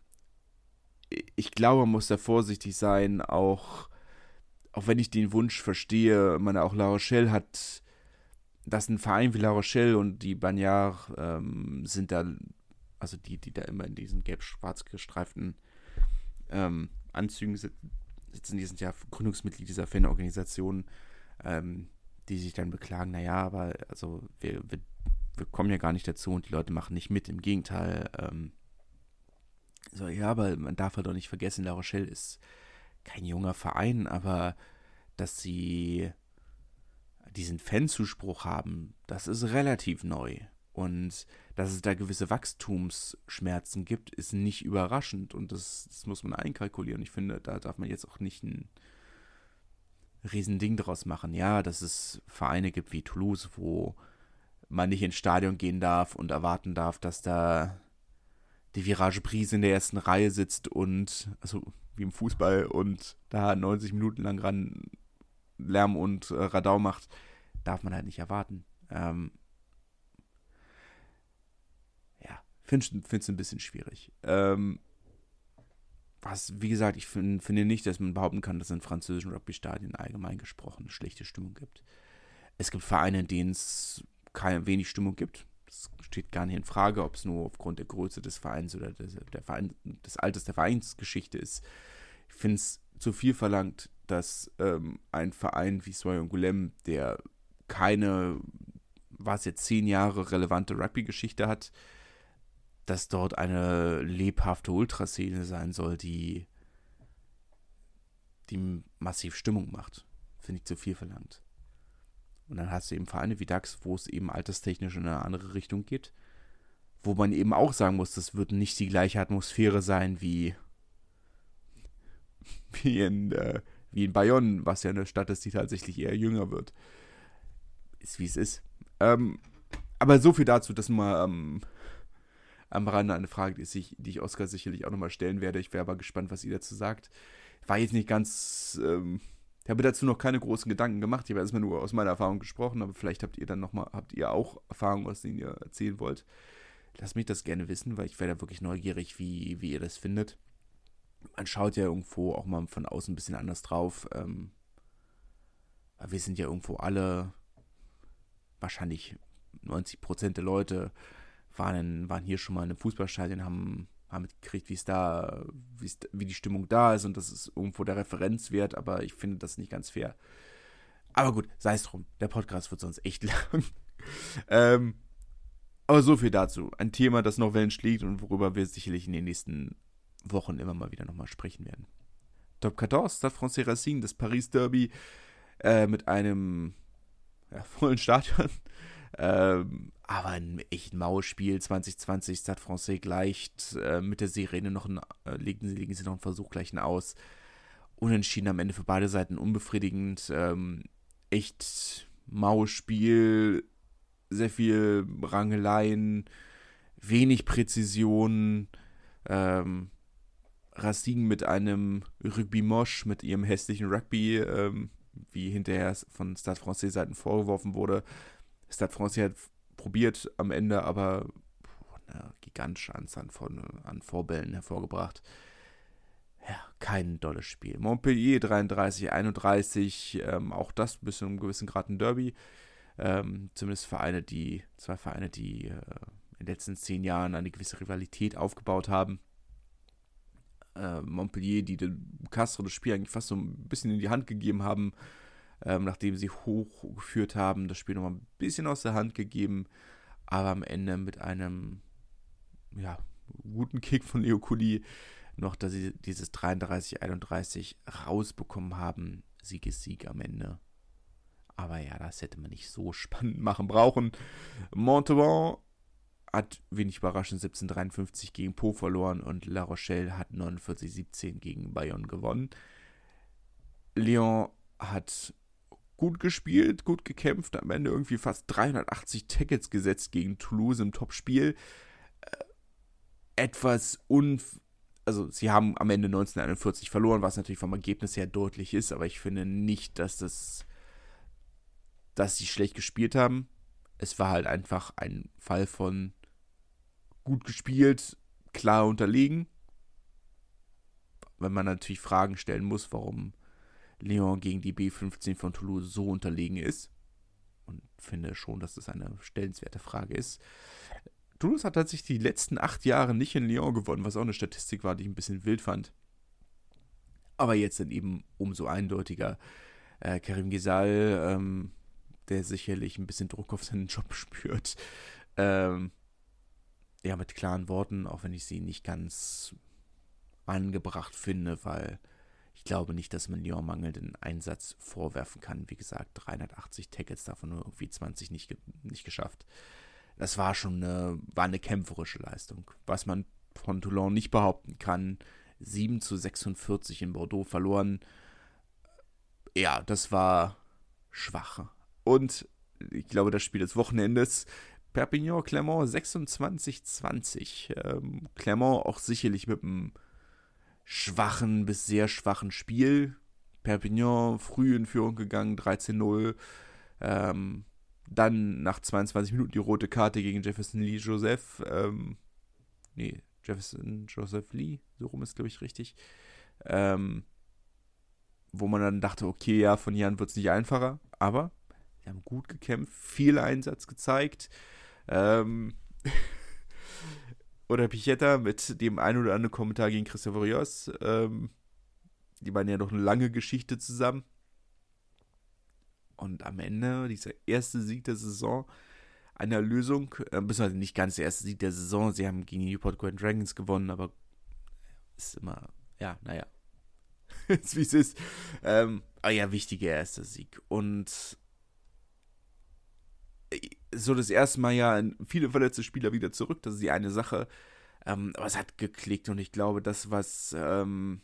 ich glaube, man muss da vorsichtig sein, auch, auch wenn ich den Wunsch verstehe, man auch La Rochelle hat, dass ein Verein wie La Rochelle und die Bagnards ähm, sind da, also die, die da immer in diesen gelb-schwarz gestreiften ähm, Anzügen sitzen, sitzen, die sind ja Gründungsmitglied dieser Fanorganisation, ähm, die sich dann beklagen, naja, aber also wir, wir, wir kommen ja gar nicht dazu und die Leute machen nicht mit, im Gegenteil. Ähm, so, ja, aber man darf halt doch nicht vergessen, La Rochelle ist kein junger Verein, aber dass sie diesen Fanzuspruch haben, das ist relativ neu. Und dass es da gewisse Wachstumsschmerzen gibt, ist nicht überraschend. Und das, das muss man einkalkulieren. Ich finde, da darf man jetzt auch nicht ein Riesending draus machen. Ja, dass es Vereine gibt wie Toulouse, wo man nicht ins Stadion gehen darf und erwarten darf, dass da die Virage Prise in der ersten Reihe sitzt und, also wie im Fußball, und da neunzig Minuten lang ran Lärm und äh, Radau macht, darf man halt nicht erwarten. Ähm, ja, finde es ein bisschen schwierig. Ähm, was, wie gesagt, ich find, finde nicht, dass man behaupten kann, dass es in französischen Rugby-Stadien allgemein gesprochen eine schlechte Stimmung gibt. Es gibt Vereine, in denen es keine, wenig Stimmung gibt. Das steht gar nicht in Frage, ob es nur aufgrund der Größe des Vereins oder des, der Verein, des Alters der Vereinsgeschichte ist. Ich finde es zu viel verlangt, dass ähm, ein Verein wie Soy Angoulême, der keine, war es jetzt zehn Jahre relevante Rugby-Geschichte hat, dass dort eine lebhafte Ultraszene sein soll, die, die massiv Stimmung macht. Finde ich zu viel verlangt. Und dann hast du eben Vereine wie DAX, wo es eben alterstechnisch in eine andere Richtung geht, wo man eben auch sagen muss, das wird nicht die gleiche Atmosphäre sein wie, wie, in, äh, wie in Bayonne, was ja eine Stadt ist, die tatsächlich eher jünger wird. Ist wie es ist. Ähm, aber so viel dazu, das nur mal ähm, am Rande eine Frage, die ich, die ich Oskar sicherlich auch nochmal stellen werde. Ich wäre aber gespannt, was ihr dazu sagt. War jetzt nicht ganz, ähm, ich habe dazu noch keine großen Gedanken gemacht. Ich habe erstmal nur aus meiner Erfahrung gesprochen, aber vielleicht habt ihr dann nochmal, habt ihr auch Erfahrungen, aus denen ihr erzählen wollt. Lasst mich das gerne wissen, weil ich wäre da wirklich neugierig, wie, wie ihr das findet. Man schaut ja irgendwo auch mal von außen ein bisschen anders drauf. Ähm, weil wir sind ja irgendwo alle, wahrscheinlich neunzig Prozent der Leute waren, in, waren hier schon mal in einem Fußballstadion, haben, haben mitgekriegt, wie es da, wie die Stimmung da ist, und das ist irgendwo der Referenzwert, aber ich finde das nicht ganz fair. Aber gut, sei es drum. Der Podcast wird sonst echt lang. ähm, aber so viel dazu. Ein Thema, das noch Wellen schlägt und worüber wir sicherlich in den nächsten Wochen immer mal wieder nochmal sprechen werden. Top vierzehn, Stade Français Racing, das Paris Derby äh, mit einem ja, vollen Stadion. Ähm, aber ein echt maues Spiel. zwanzig zwanzig, Stade Francais gleicht äh, mit der Sirene noch ein, äh, legen, sie, legen sie noch einen Versuch gleichen aus. Unentschieden am Ende für beide Seiten unbefriedigend. Ähm, echt maues Spiel, sehr viel Rangeleien, wenig Präzision. Ähm, Racine mit einem Rugby-Mosch, mit ihrem hässlichen Rugby, ähm, wie hinterher von Stade Francais Seiten vorgeworfen wurde. Stade Francais hat probiert am Ende, aber eine gigantische Anzahl von, an Vorbällen hervorgebracht. Ja, kein dolles Spiel. Montpellier dreiunddreißig einunddreißig, ähm, auch das bis zu einem gewissen Grad ein Derby. Ähm, zumindest Vereine, die, zwei Vereine, die äh, in den letzten zehn Jahren eine gewisse Rivalität aufgebaut haben. Äh, Montpellier, die den Castro das Spiel eigentlich fast so ein bisschen in die Hand gegeben haben, ähm, nachdem sie hochgeführt haben, das Spiel nochmal ein bisschen aus der Hand gegeben, aber am Ende mit einem ja, guten Kick von Leo Colli noch, dass sie dieses dreiunddreißig einunddreißig rausbekommen haben. Sieg ist Sieg am Ende. Aber ja, das hätte man nicht so spannend machen brauchen. Montauban hat wenig überraschend siebzehn dreiundfünfzig gegen Pau verloren und La Rochelle hat neunundvierzig siebzehn gegen Bayonne gewonnen. Lyon hat gut gespielt, gut gekämpft, am Ende irgendwie fast dreihundertachtzig Tackles gesetzt gegen Toulouse im Topspiel. Äh, etwas un... Also sie haben am Ende neunzehnhunderteinundvierzig verloren, was natürlich vom Ergebnis her deutlich ist, aber ich finde nicht, dass das... dass sie schlecht gespielt haben. Es war halt einfach ein Fall von gut gespielt, klar unterlegen. Wenn man natürlich Fragen stellen muss, warum Lyon gegen die B fünfzehn von Toulouse so unterlegen ist. Und finde schon, dass das eine stellenswerte Frage ist. Toulouse hat tatsächlich die letzten acht Jahre nicht in Lyon gewonnen, was auch eine Statistik war, die ich ein bisschen wild fand. Aber jetzt dann eben umso eindeutiger. Äh, Karim Ghezal, ähm, der sicherlich ein bisschen Druck auf seinen Job spürt. Ähm, ja, mit klaren Worten, auch wenn ich sie nicht ganz angebracht finde, weil ich glaube nicht, dass man Lyon mangelnden Einsatz vorwerfen kann. Wie gesagt, dreihundertachtzig Tackles, davon nur irgendwie zwanzig nicht, ge- nicht geschafft. Das war schon eine, war eine kämpferische Leistung. Was man von Toulon nicht behaupten kann, sieben zu sechsundvierzig in Bordeaux verloren. Ja, das war schwach. Und ich glaube, das Spiel des Wochenendes, Perpignan-Clermont sechsundzwanzig zwanzig. Ähm, Clermont auch sicherlich mit einem schwachen bis sehr schwachen Spiel. Perpignan früh in Führung gegangen, dreizehn null. Ähm, dann nach zweiundzwanzig Minuten die rote Karte gegen Jefferson Lee Joseph. Ähm, nee, Jefferson Joseph Lee, so rum ist, glaube ich, richtig. Ähm, wo man dann dachte, okay, ja, von hier an wird es nicht einfacher. Aber sie haben gut gekämpft, viel Einsatz gezeigt. Ähm, oder Pichetta mit dem ein oder anderen Kommentar gegen Christopher Rios. Ähm, die waren ja noch eine lange Geschichte zusammen. Und am Ende, dieser erste Sieg der Saison, einer Lösung, äh, beziehungsweise nicht ganz der erste Sieg der Saison, sie haben gegen die Newport Grand Dragons gewonnen, aber ist immer, ja, naja, ist wie es ist. Ähm, aber ja, wichtiger erster Sieg. Und so das erste Mal ja viele verletzte Spieler wieder zurück, das ist die eine Sache. Ähm, aber es hat geklickt und ich glaube, das, was ähm,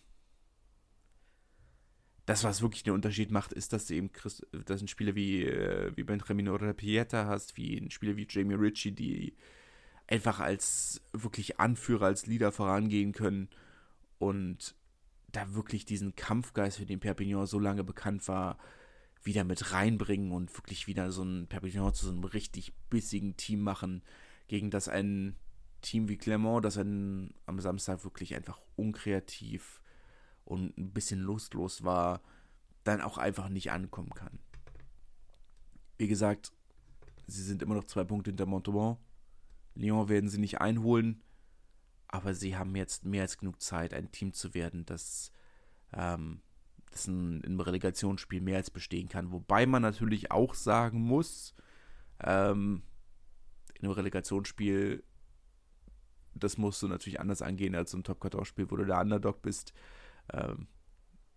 das, was wirklich den Unterschied macht, ist, dass du eben Christ- dass ein Spieler wie, äh, wie Benjamin oder Pieta hast, wie ein Spieler wie Jamie Ritchie, die einfach als wirklich Anführer, als Leader vorangehen können und da wirklich diesen Kampfgeist, für den Perpignan so lange bekannt war, wieder mit reinbringen und wirklich wieder so ein Perpignan zu so einem richtig bissigen Team machen, gegen das ein Team wie Clermont, das ein, am Samstag wirklich einfach unkreativ und ein bisschen lustlos war, dann auch einfach nicht ankommen kann. Wie gesagt, sie sind immer noch zwei Punkte hinter Montauban. Lyon werden sie nicht einholen, aber sie haben jetzt mehr als genug Zeit, ein Team zu werden, das, ähm, das ein, im Relegationsspiel mehr als bestehen kann. Wobei man natürlich auch sagen muss, ähm, in einem Relegationsspiel, das musst du natürlich anders angehen als so ein Top-Karton-Spiel, wo du der Underdog bist. Ähm,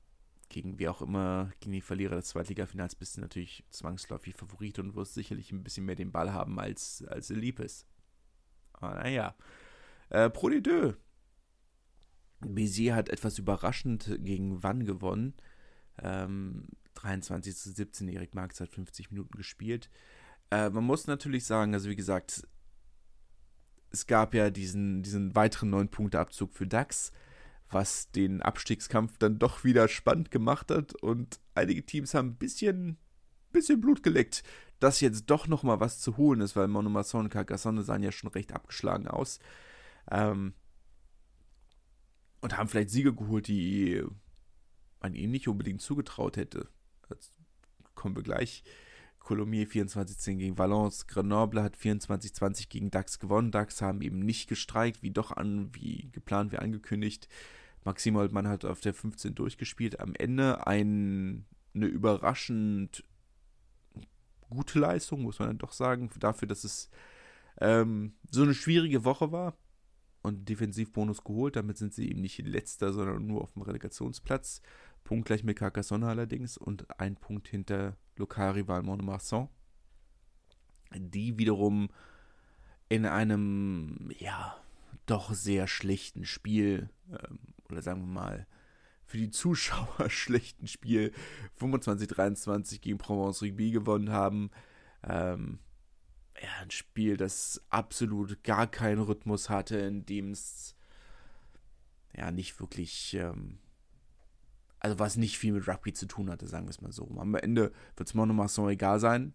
gegen wie auch immer, gegen die Verlierer des Zweitligafinals bist du natürlich zwangsläufig Favorit und wirst sicherlich ein bisschen mehr den Ball haben als, als Elipes. Aber naja. Äh, Pro D deux. Béziers hat etwas überraschend gegen Vannes gewonnen. Ähm, dreiundzwanzig zu siebzehn, Erik Marx hat fünfzig Minuten gespielt. Äh, man muss natürlich sagen, also wie gesagt, es gab ja diesen, diesen weiteren neun Punkte Abzug für DAX, was den Abstiegskampf dann doch wieder spannend gemacht hat und einige Teams haben ein bisschen, bisschen Blut geleckt, dass jetzt doch nochmal was zu holen ist, weil Monomasson und Carcassonne sahen ja schon recht abgeschlagen aus. Ähm, und haben vielleicht Siege geholt, die man ihnen nicht unbedingt zugetraut hätte. Jetzt kommen wir gleich. Colomiers vierundzwanzig zehn gegen Valence. Grenoble hat vierundzwanzig zwanzig gegen DAX gewonnen. DAX haben eben nicht gestreikt, wie doch an, wie geplant, wie angekündigt. Maxime Holtmann hat auf der fünfzehn durchgespielt. Am Ende ein, eine überraschend gute Leistung, muss man dann doch sagen, dafür, dass es ähm, so eine schwierige Woche war. Und Defensivbonus geholt. Damit sind sie eben nicht letzter, sondern nur auf dem Relegationsplatz. Punktgleich mit Carcassonne allerdings und ein Punkt hinter Lokalrival Mont-de-Marsan. Die wiederum in einem, ja, doch sehr schlechten Spiel, ähm, oder sagen wir mal, für die Zuschauer schlechten Spiel fünfundzwanzig dreiundzwanzig gegen Provence Rugby gewonnen haben. Ähm, Ja, ein Spiel, das absolut gar keinen Rhythmus hatte, in dem es ja nicht wirklich, ähm, also was nicht viel mit Rugby zu tun hatte, sagen wir es mal so. Am Ende wird es Mont-de-Marsan egal sein.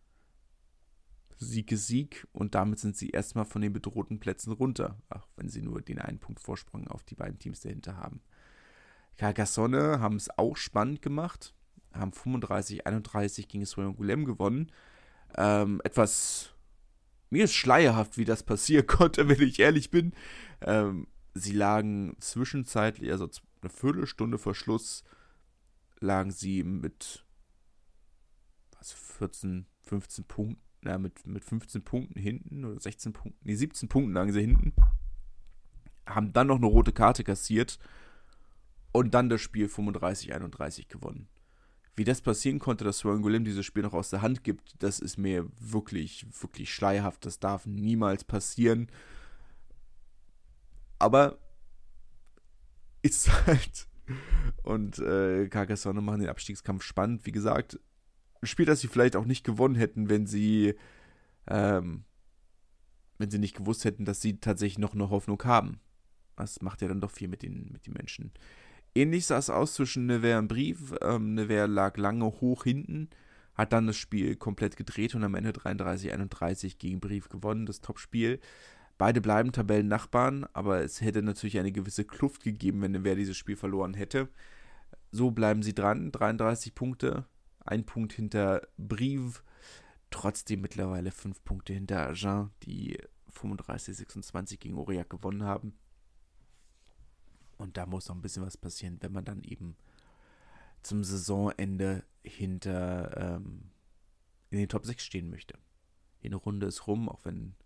Sieg ist Sieg und damit sind sie erstmal von den bedrohten Plätzen runter, auch wenn sie nur den einen Punkt Vorsprung auf die beiden Teams dahinter haben. Carcassonne haben es auch spannend gemacht, haben fünfunddreißig einunddreißig gegen Soyon-Goulême gewonnen. Ähm, etwas Mir ist schleierhaft, wie das passieren konnte, wenn ich ehrlich bin. Ähm, sie lagen zwischenzeitlich, also eine Viertelstunde vor Schluss, lagen sie mit was, vierzehn, fünfzehn Punkten, na, mit, mit fünfzehn Punkten hinten oder sechzehn Punkten, nee, siebzehn Punkten lagen sie hinten. Haben dann noch eine rote Karte kassiert und dann das Spiel fünfunddreißig einunddreißig gewonnen. Wie das passieren konnte, dass Soyon-Goulême dieses Spiel noch aus der Hand gibt, das ist mir wirklich, wirklich schleierhaft. Das darf niemals passieren. Aber ist halt. Und äh, Carcassonne machen den Abstiegskampf spannend. Wie gesagt, ein Spiel, das sie vielleicht auch nicht gewonnen hätten, wenn sie, ähm, wenn sie nicht gewusst hätten, dass sie tatsächlich noch eine Hoffnung haben. Das macht ja dann doch viel mit den, mit den Menschen. Ähnlich sah es aus zwischen Nevers und Brive. Ähm, Nevers lag lange hoch hinten, hat dann das Spiel komplett gedreht und am Ende dreiunddreißig einunddreißig gegen Brive gewonnen, das Topspiel. Beide bleiben Tabellennachbarn, aber es hätte natürlich eine gewisse Kluft gegeben, wenn Nevers dieses Spiel verloren hätte. So bleiben sie dran, dreiunddreißig Punkte, ein Punkt hinter Brive, trotzdem mittlerweile fünf Punkte hinter Agen, die fünfunddreißig sechsundzwanzig gegen Aurillac gewonnen haben. Und da muss noch ein bisschen was passieren, wenn man dann eben zum Saisonende hinter ähm, in den Top sechs stehen möchte. Die Runde ist rum, auch wenn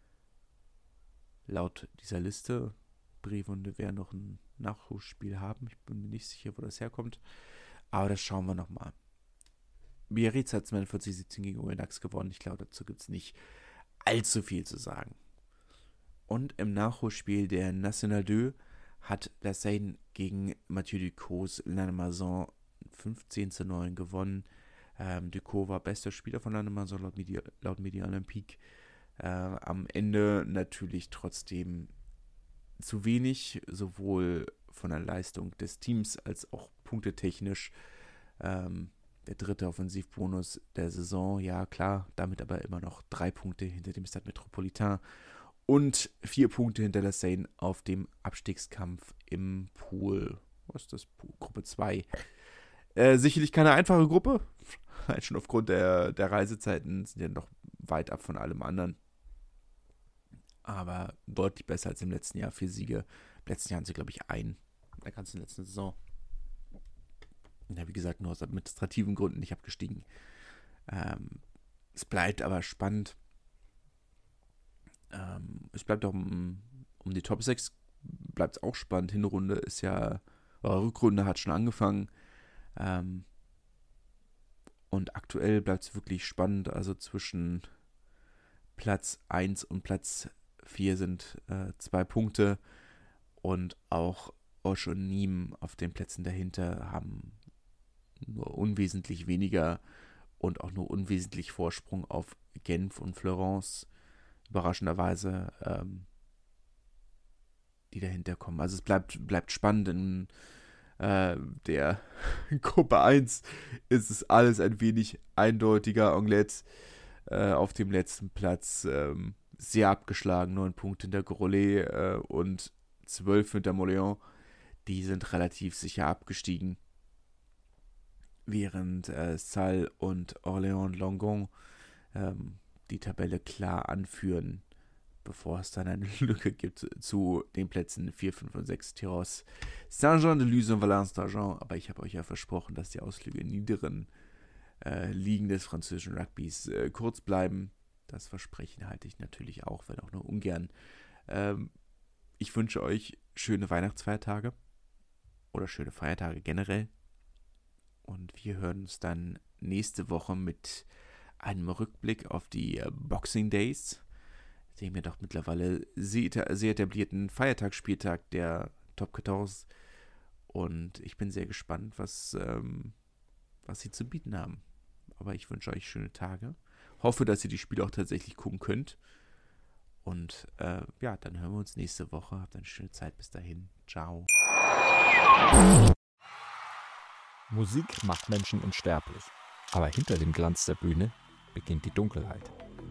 laut dieser Liste Brive und Nevers noch ein Nachholspiel haben. Ich bin mir nicht sicher, wo das herkommt. Aber das schauen wir nochmal. Biarritz hat zweiundvierzig siebzehn gegen Oyonnax gewonnen. Ich glaube, dazu gibt es nicht allzu viel zu sagen. Und im Nachholspiel der National deux hat La Seine gegen Mathieu Ducos Lannemezan fünfzehn zu neun gewonnen. Ähm, Ducos war bester Spieler von Lannemezan laut Media, laut Media Olympique. Äh, am Ende natürlich trotzdem zu wenig, sowohl von der Leistung des Teams als auch punktetechnisch. Ähm, der dritte Offensivbonus der Saison, ja klar, damit aber immer noch drei Punkte hinter dem Stade Metropolitain. Und vier Punkte hinter La Seine auf dem Abstiegskampf im Pool. Was ist das? Gruppe zwei. Äh, sicherlich keine einfache Gruppe. Schon aufgrund der, der Reisezeiten sind ja noch weit ab von allem anderen. Aber deutlich besser als im letzten Jahr. Vier Siege. Im letzten Jahr haben sie, glaube ich, einen. In der ganzen letzten Saison. Ja, wie gesagt, nur aus administrativen Gründen nicht abgestiegen. Ähm, es bleibt aber spannend. Ähm, es bleibt auch um, um die Top sechs bleibt es auch spannend. Hinrunde ist ja, oder Rückrunde hat schon angefangen. Ähm, und aktuell bleibt es wirklich spannend. Also zwischen Platz eins und Platz vier sind äh, zwei Punkte. Und auch Osh und Nîmes auf den Plätzen dahinter haben nur unwesentlich weniger und auch nur unwesentlich Vorsprung auf Genf und Florence. Überraschenderweise, ähm, die dahinter kommen. Also es bleibt, bleibt spannend. In äh, der Gruppe eins ist es alles ein wenig eindeutiger. Anglet äh, auf dem letzten Platz ähm, sehr abgeschlagen. Neun Punkte hinter Grolet äh, und zwölf hinter Moléon. Die sind relativ sicher abgestiegen. Während äh, Salle und Orléans Langon ähm, die Tabelle klar anführen, bevor es dann eine Lücke gibt zu den Plätzen vier, fünf und sechs. Tyrosse, Saint-Jean-de-Luz und Valence d'Argent. Aber ich habe euch ja versprochen, dass die Ausflüge in niederen äh, Ligen des französischen Rugbys äh, kurz bleiben. Das Versprechen halte ich natürlich auch, wenn auch nur ungern. Ähm, ich wünsche euch schöne Weihnachtsfeiertage oder schöne Feiertage generell. Und wir hören uns dann nächste Woche mit einem Rückblick auf die äh, Boxing Days, dem ja doch mittlerweile sehr, sehr etablierten Feiertagsspieltag der Top vierzehn. Und ich bin sehr gespannt, was, ähm, was sie zu bieten haben. Aber ich wünsche euch schöne Tage. Hoffe, dass ihr die Spiele auch tatsächlich gucken könnt. Und äh, ja, dann hören wir uns nächste Woche. Habt eine schöne Zeit bis dahin. Ciao. Musik macht Menschen unsterblich. Aber hinter dem Glanz der Bühne beginnt die Dunkelheit.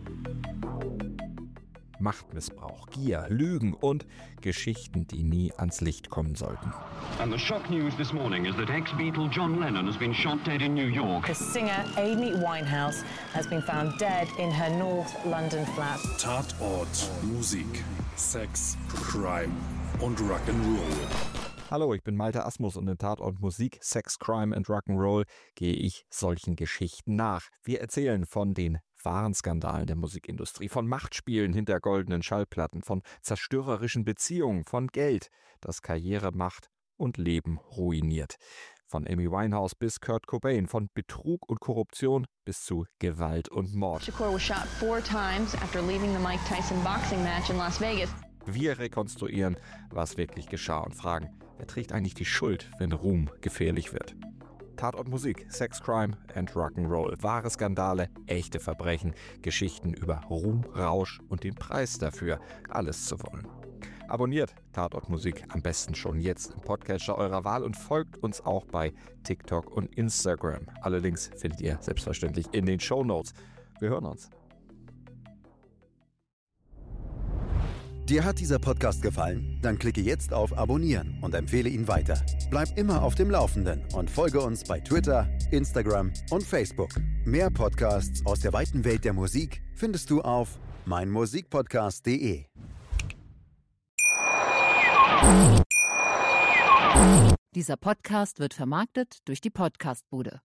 Machtmissbrauch, Gier, Lügen und Geschichten, die nie ans Licht kommen sollten. And the shock news this morning is that ex-Beatle John Lennon has been shot dead in New York. The singer Amy Winehouse has been found dead in her North London flat. Tatort, Musik, Sex, Crime und Rock'n'Roll. Hallo, ich bin Malte Asmus und in Tatort Musik, Sex, Crime and Rock'n'Roll gehe ich solchen Geschichten nach. Wir erzählen von den wahren Skandalen der Musikindustrie, von Machtspielen hinter goldenen Schallplatten, von zerstörerischen Beziehungen, von Geld, das Karriere macht und Leben ruiniert. Von Amy Winehouse bis Kurt Cobain, von Betrug und Korruption bis zu Gewalt und Mord. Shakur was shot four times after leaving the Mike Tyson boxing match in Las Vegas. Wir rekonstruieren, was wirklich geschah und fragen, wer trägt eigentlich die Schuld, wenn Ruhm gefährlich wird? Tatort Musik, Sex, Crime and Rock'n'Roll. Wahre Skandale, echte Verbrechen, Geschichten über Ruhm, Rausch und den Preis dafür, alles zu wollen. Abonniert Tatort Musik am besten schon jetzt im Podcatcher eurer Wahl und folgt uns auch bei TikTok und Instagram. Alle Links findet ihr selbstverständlich in den Shownotes. Wir hören uns. Dir hat dieser Podcast gefallen? Dann klicke jetzt auf Abonnieren und empfehle ihn weiter. Bleib immer auf dem Laufenden und folge uns bei Twitter, Instagram und Facebook. Mehr Podcasts aus der weiten Welt der Musik findest du auf meinmusikpodcast punkt de. Dieser Podcast wird vermarktet durch die Podcastbude.